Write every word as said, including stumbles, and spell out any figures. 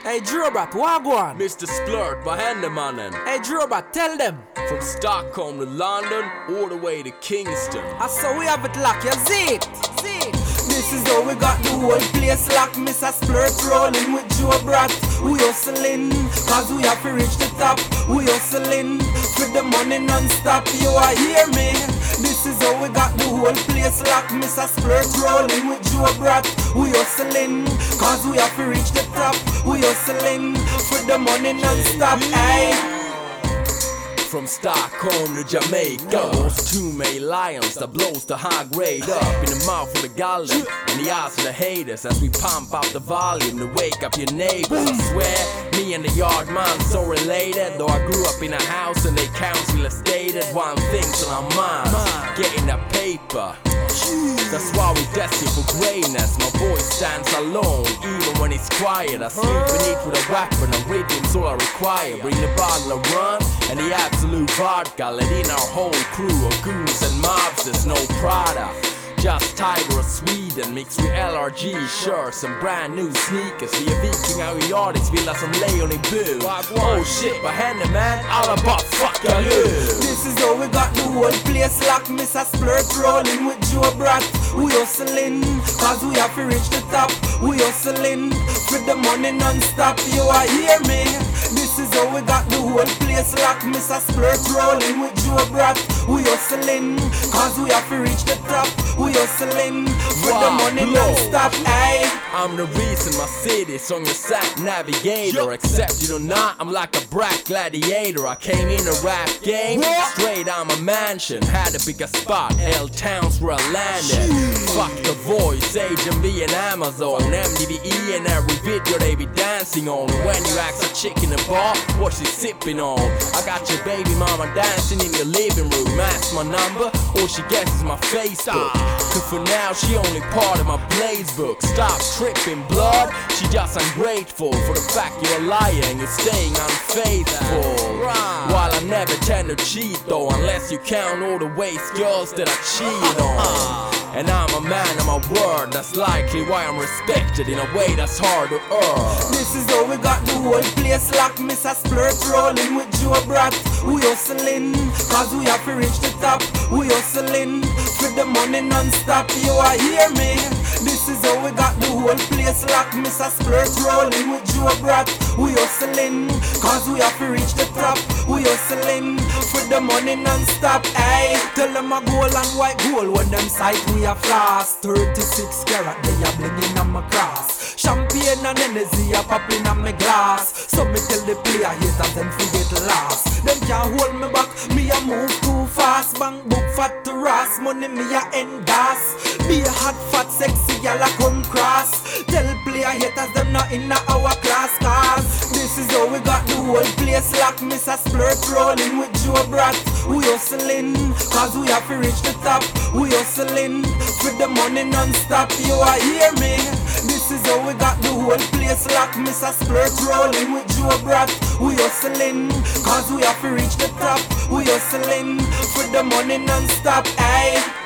Hey Drobrat, wagwan. Mister Splurt, vad händer mannen? Hey Drobrat, tell them. From Stockholm to London, all the way to Kingston. I saw we have it locked, you see it? See it? This is how we got the whole place locked. Mister Splurt rolling with Drobrat. We hustling, cause we have to reach the top. We hustling, with the money non-stop. You are hear me? This is how we got the whole place locked. Mister Splurt rolling with Drobrat. We hustling, cause we have to reach the top. We hustling, with the money non-stop. Aye. From Stockholm to Jamaica, those two made lions that blows the high grade up in the mouth of the gallon and the eyes of the haters as we pump out the volume to wake up your neighbors. I swear, me and the yard man so related. Though I grew up in a house and they council stated one thing's on our minds, getting that paper. That's why we destined for greatness. My voice stands alone, even when it's quiet. I sleep beneath with a weapon, a rhythm's all I require. Bring the bottle of rum and the absolute vodka. Let in our whole crew of goons and mobs, there's no Prada. Just Tiger of Sweden mixed with L R G shirts and brand new sneakers. Vi är vikingar och Jardisvilla som lejon i bur. Oh shit, vad händer man? Alla bara fucka lu. This is how we got the whole place locked. Mister Splurt rolling with Drobrat. We hustling, cause we have to reach the top. We hustling, with the money non-stop. You are hear me? This is how we got the whole place locked. Mister Splurt rolling with Drobrat. We hustling, cause we have to reach the top. We hustling, with wow, the money blow. Non-stop. Aye. I'm the reason my city's on your sat navigator. Except you do not, I'm like a brat gladiator. I came in a rap game, straight out my mansion. Had a bigger spot, L-Towns where I landed. Fuck the voice, Agent B and Amazon, M D V E and every video they be dancing on. When you ask a chick in the bar, what she sipping on? I got your baby mama dancing in your living room. Ask my number, all she guesses my Facebook. Cause for now she only part of my blaze book. Stop tripping blood, she just ungrateful for the fact you're lying, you're staying unfaithful. While I never tend to cheat though, unless you count all the waste girls that I cheated on. And I'm a man of my word, that's likely why I'm respected in a way that's hard to earn. This is how we got the whole place locked. Mister Splurt rolling with Drobrat. We hustling, cause we have to reach the top. We hustling, with the money non-stop. You are hear me? This is how we got the whole place locked. Mister Splurt rolling with Drobrat. We hustling, cause we have to reach the top. We hustling, with the money non-stop. Aye. Tell them a gold and white gold when them sight we a floss. Thirty-six carat, they a blingin' on my cross. Champagne and Hennessy a popping on my glass. So me tell the player haters them forget last. Them can't hold me back, me a move too fast. Bang book fat to ras, money me a endorse. Be a hot fat sexy gal a come cross. Tell player haters them not in a our class. Cause this is how we got the whole place locked. Mister Splurt rolling with Drobrat. We hustling, cause we have to reach the top. We hustling, with the money non-stop. You are hear me? This is how we got the whole place locked. Mister Splurt rolling with Drobrat. We hustling, cause we have to reach the top. We hustling, with the money non-stop. Aye.